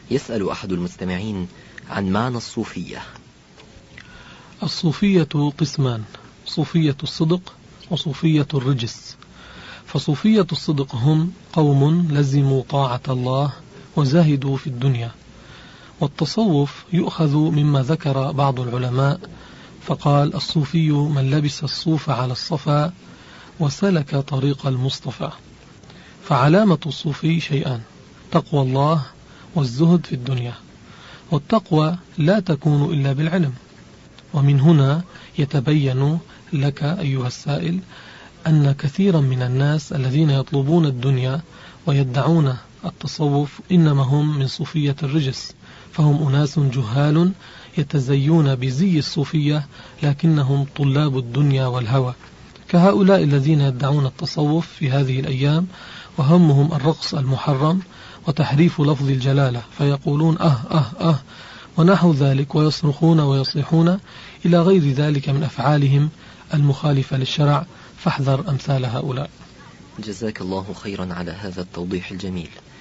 يسأل أحد المستمعين عن معنى الصوفية. الصوفية قسمان: صوفية الصدق وصوفية الرجس. فصوفية الصدق هم قوم لزموا طاعة الله وزاهدوا في الدنيا. والتصوف يؤخذ مما ذكر بعض العلماء فقال: الصوفي من لبس الصوف على الصفا وسلك طريق المصطفى. فعلامة الصوفي شيئان: تقوى الله والزهد في الدنيا. والتقوى لا تكون إلا بالعلم. ومن هنا يتبين لك أيها السائل أن كثيرا من الناس الذين يطلبون الدنيا ويدعون التصوف إنما هم من صوفية الرجس، فهم أناس جهال يتزيون بزي الصوفية لكنهم طلاب الدنيا والهوى، كهؤلاء الذين يدعون التصوف في هذه الأيام وهمهم الرقص المحرم وتحريف لفظ الجلالة، فيقولون ونحو ذلك، ويصرخون ويصيحون إلى غير ذلك من أفعالهم المخالفة للشرع، فاحذر أمثال هؤلاء. جزاك الله خيرا على هذا التوضيح الجميل.